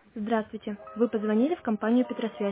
Здравствуйте. Вы позвонили в компанию Петросвязь.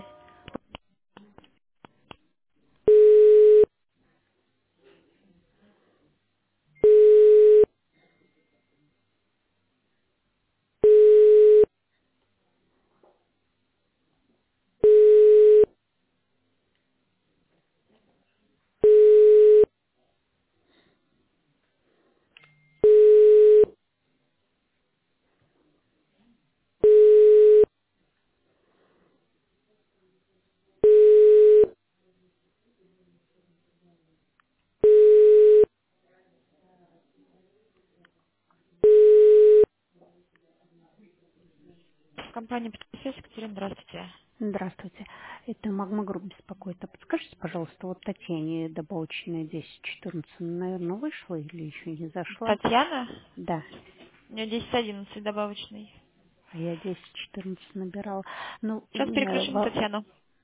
Компания Петросвязь, Екатерина, здравствуйте. Здравствуйте. Это Магма Групп беспокоит. А подскажите, пожалуйста, вот Татьяне добавочная 10-14, наверное, вышла или еще не зашла? Татьяна, Да. у нее 10-11 добавочный. А я 10-14 набирала. Ну, Сейчас переключу на Татьяну.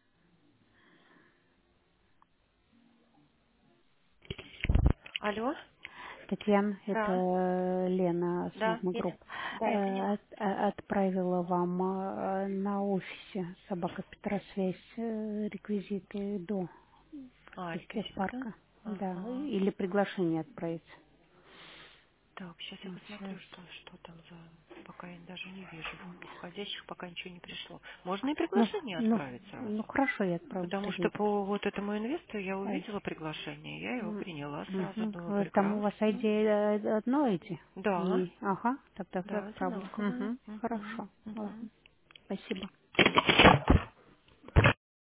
Алло? Татьяна, это Да, Лена с да, Магма Групп, да, я поняла. отправила вам на офисе собака Петросвязь реквизиты до А, реквизиты, да? Техпарка. Да, Ага. или приглашение отправить. Так, сейчас я Вот посмотрю, сейчас. что там за... Пока я даже не вижу. Входящих пока ничего не пришло. Можно и Ну, приглашение ну, отправить ну сразу? хорошо, я отправлю Потому что сразу. по вот этому инвестору я Ай, увидела приглашение, я его приняла сразу, мгм. думаю, Там у вас прекрасно. ID одно ID? Да, Не. Ага, тогда да, отправлю. одинаковые. Мгм. Мгм, Хорошо. мгм. Ладно. Спасибо.